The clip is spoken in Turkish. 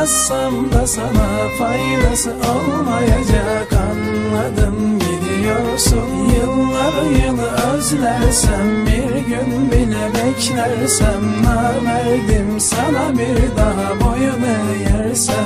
Anlatsam da sana faydası olmayacak. Anladım, gidiyorsun. Yıllar yılı özlersem, bir gün bile beklersem, namerdim sana bir daha boyun eğersem.